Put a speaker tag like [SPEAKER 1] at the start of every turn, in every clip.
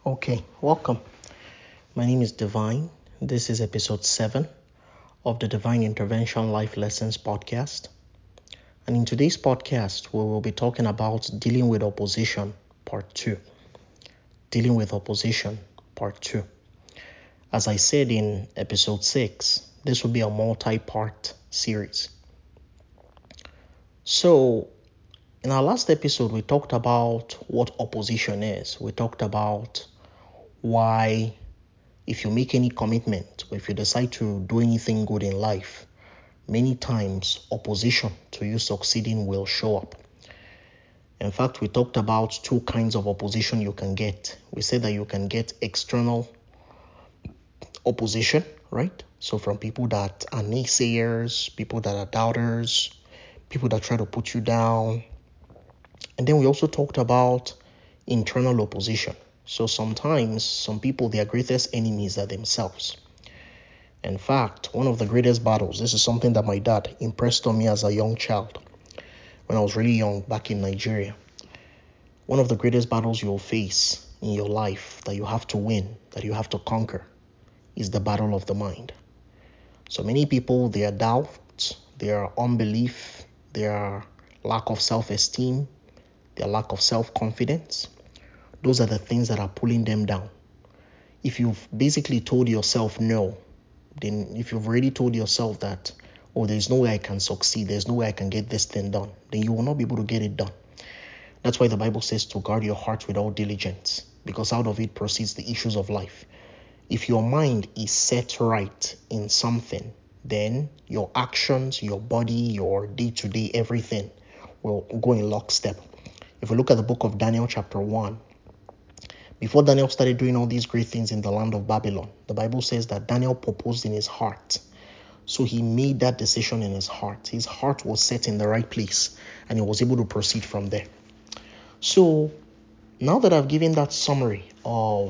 [SPEAKER 1] Okay, welcome. My name is Divine. This is episode 7 of the Divine Intervention Life Lessons podcast. And in today's podcast, we will be talking about dealing with opposition, part 2. Dealing with opposition, part 2. As I said in episode 6, this will be a multi-part series. So, in our last episode, we talked about what opposition is. We talked about why, if you make any commitment or if you decide to do anything good in life, many times opposition to you succeeding will show up. In fact, we talked about 2 kinds of opposition you can get. We said that you can get external opposition, right? So from people that are naysayers, people that are doubters, people that try to put you down. And then we also talked about internal opposition. So sometimes some people, their greatest enemies are themselves. In fact, one of the greatest battles, this is something that my dad impressed on me as a young child when I was really young back in Nigeria. One of the greatest battles you'll face in your life that you have to win, that you have to conquer, is the battle of the mind. So many people, their doubts, their unbelief, their lack of self-esteem, their lack of self-confidence, those are the things that are pulling them down. If you've basically told yourself no, then if you've already told yourself that, oh, there's no way I can succeed, there's no way I can get this thing done, then you will not be able to get it done. That's why the Bible says to guard your heart with all diligence, because out of it proceeds the issues of life. If your mind is set right in something, then your actions, your body, your day-to-day, everything will go in lockstep. If we look at the book of Daniel chapter 1, before Daniel started doing all these great things in the land of Babylon, the Bible says that Daniel proposed in his heart. So he made that decision in his heart. His heart was set in the right place, and he was able to proceed from there. So now that I've given that summary of,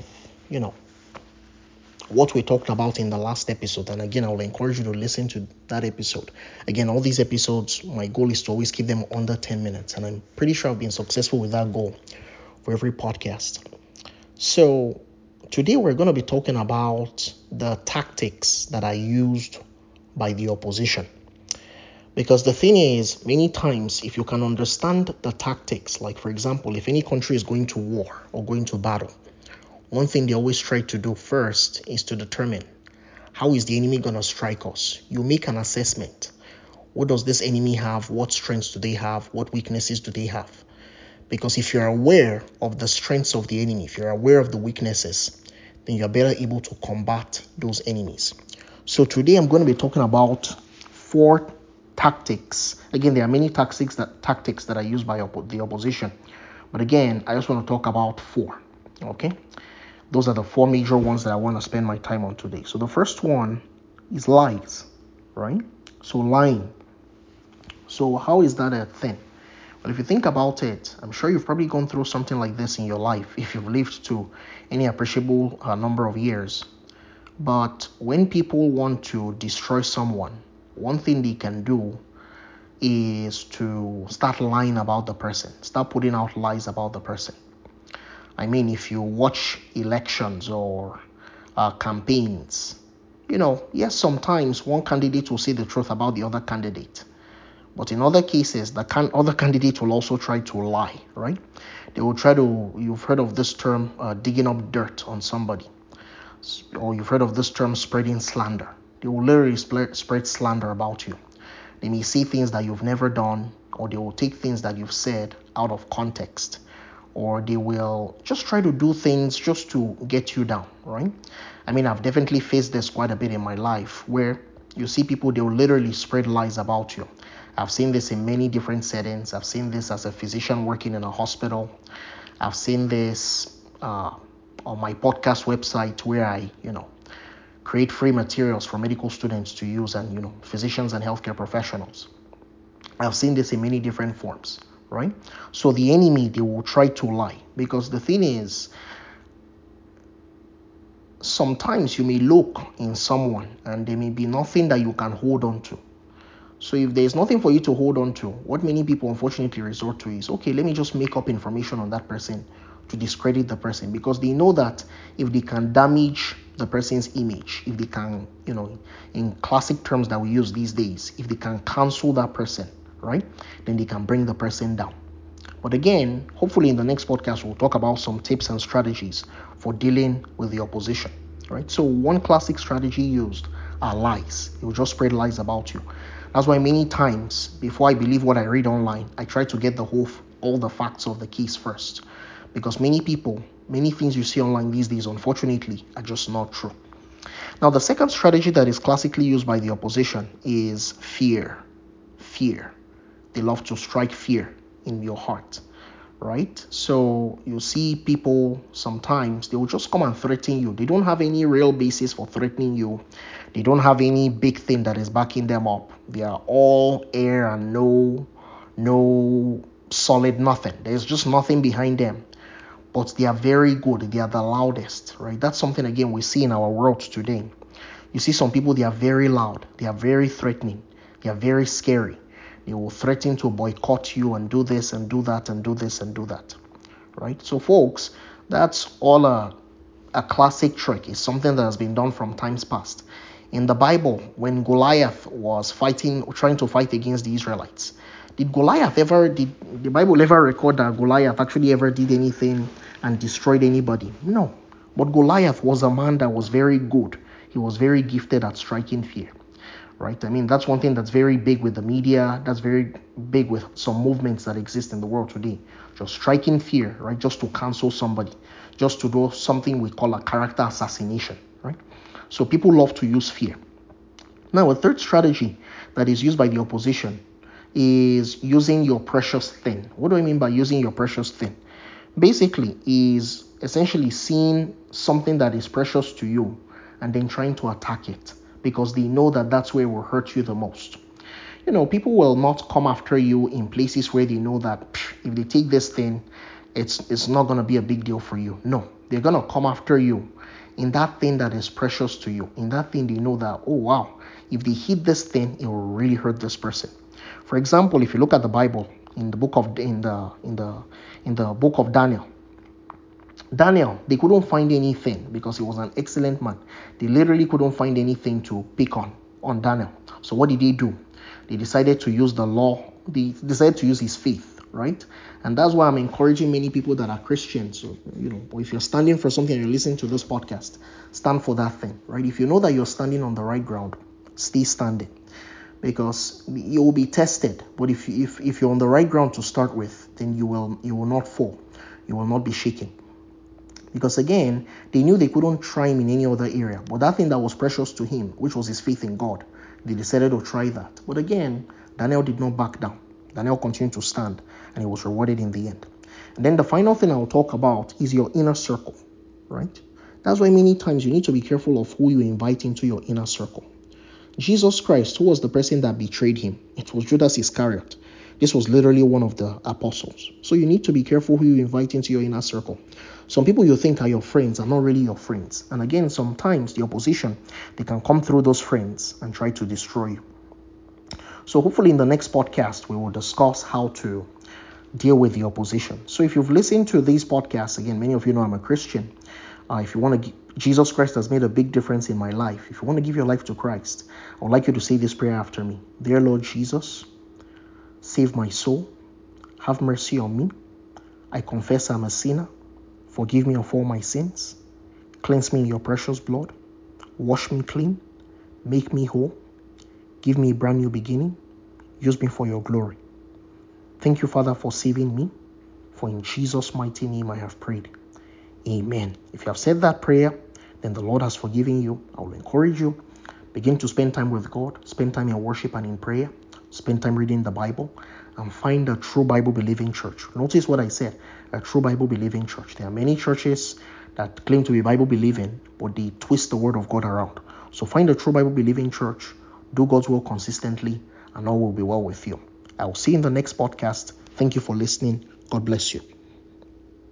[SPEAKER 1] what we talked about in the last episode, and again, I will encourage you to listen to that episode. Again, all these episodes, my goal is to always keep them under 10 minutes, and I'm pretty sure I've been successful with that goal for every podcast. So today we're going to be talking about the tactics that are used by the opposition. Because the thing is, many times, if you can understand the tactics, like for example, if any country is going to war or going to battle, one thing they always try to do first is to determine, how is the enemy going to strike us? You make an assessment. What does this enemy have? What strengths do they have? What weaknesses do they have? Because if you're aware of the strengths of the enemy, if you're aware of the weaknesses, then you're better able to combat those enemies. So today I'm going to be talking about 4 tactics. Again, there are many tactics that are used by the opposition. But again, I just want to talk about 4. Okay? Those are the 4 major ones that I want to spend my time on today. So the first one is lies, right? So lying. So how is that a thing? Well, if you think about it, I'm sure you've probably gone through something like this in your life if you've lived to any appreciable number of years. But when people want to destroy someone, one thing they can do is to start lying about the person, start putting out lies about the person. I mean, if you watch elections or campaigns, yes, sometimes one candidate will say the truth about the other candidate. But in other cases, the other candidate will also try to lie, right? They will try to, you've heard of this term, digging up dirt on somebody. Or you've heard of this term, spreading slander. They will literally spread slander about you. They may say things that you've never done, or they will take things that you've said out of context, or they will just try to do things just to get you down, right? I mean, I've definitely faced this quite a bit in my life, where you see people, they will literally spread lies about you. I've seen this in many different settings. I've seen this as a physician working in a hospital. I've seen this on my podcast website, where I, create free materials for medical students to use, and, physicians and healthcare professionals. I've seen this in many different forms, right? So the enemy, they will try to lie, because the thing is, sometimes you may look in someone and there may be nothing that you can hold on to. So if there's nothing for you to hold on to, what many people unfortunately resort to is, okay, let me just make up information on that person to discredit the person, because they know that if they can damage the person's image, if they can, in classic terms that we use these days, if they can cancel that person, right, then they can bring the person down. But again, hopefully in the next podcast, we'll talk about some tips and strategies for dealing with the opposition, right? So one classic strategy used are lies. It will just spread lies about you. That's why many times, before I believe what I read online, I try to get all the facts of the case first. Because many things you see online these days, unfortunately, are just not true. Now, the second strategy that is classically used by the opposition is fear. Fear. They love to strike fear in your heart, right? So you see people sometimes, they will just come and threaten you. They don't have any real basis for threatening you. They don't have any big thing that is backing them up. They are all air and no solid nothing. There's just nothing behind them. But they are very good. They are the loudest, right? That's something, again, we see in our world today. You see some people, they are very loud. They are very threatening. They are very scary. They will threaten to boycott you and do this and do that and do this and do that, right? So, folks, that's all a classic trick. It's something that has been done from times past. In the Bible, when Goliath was trying to fight against the Israelites, did the Bible ever record that Goliath actually ever did anything and destroyed anybody? No. But Goliath was a man that was very good. He was very gifted at striking fear, right? I mean, that's one thing that's very big with the media. That's very big with some movements that exist in the world today. Just striking fear, right? Just to cancel somebody, just to do something we call a character assassination, right? So people love to use fear. Now, a third strategy that is used by the opposition is using your precious thing. What do I mean by using your precious thing? Basically, is essentially seeing something that is precious to you and then trying to attack it, because they know that that's where it will hurt you the most. People will not come after you in places where they know that if they take this thing, it's not going to be a big deal for you. No, they're going to come after you in that thing that is precious to you. In that thing, they know that, oh wow, if they hit this thing, it will really hurt this person. For example, if you look at the Bible, in the book of Daniel, they couldn't find anything because he was an excellent man. They literally couldn't find anything to pick on Daniel. So what did they do? They decided to use the law. They decided to use his faith, right? And that's why I'm encouraging many people that are Christians. So, if you're standing for something and you're listening to this podcast, stand for that thing, right? If you know that you're standing on the right ground, stay standing, because you will be tested. But if you're on the right ground to start with, then you will not fall. You will not be shaken. Because again, they knew they couldn't try him in any other area. But that thing that was precious to him, which was his faith in God, they decided to try that. But again, Daniel did not back down. Daniel continued to stand, and he was rewarded in the end. And then the final thing I will talk about is your inner circle, right? That's why many times you need to be careful of who you invite into your inner circle. Jesus Christ, who was the person that betrayed him? It was Judas Iscariot. This was literally one of the apostles. So you need to be careful who you invite into your inner circle. Some people you think are your friends are not really your friends. And again, sometimes the opposition, they can come through those friends and try to destroy you. So hopefully in the next podcast, we will discuss how to deal with the opposition. So if you've listened to these podcasts, again, many of you know I'm a Christian. If you want to, Jesus Christ has made a big difference in my life. If you want to give your life to Christ, I would like you to say this prayer after me. Dear Lord Jesus, save my soul. Have mercy on me. I confess I'm a sinner. Forgive me of all my sins. Cleanse me in your precious blood. Wash me clean. Make me whole. Give me a brand new beginning. Use me for your glory. Thank you, Father, for saving me. For in Jesus' mighty name I have prayed. Amen. If you have said that prayer, then the Lord has forgiven you. I will encourage you. Begin to spend time with God. Spend time in worship and in prayer. Spend time reading the Bible. And find a true Bible-believing church. Notice what I said. A true Bible-believing church. There are many churches that claim to be Bible-believing, but they twist the word of God around. So find a true Bible-believing church. Do God's will consistently, and all will be well with you. I will see you in the next podcast. Thank you for listening. God bless you.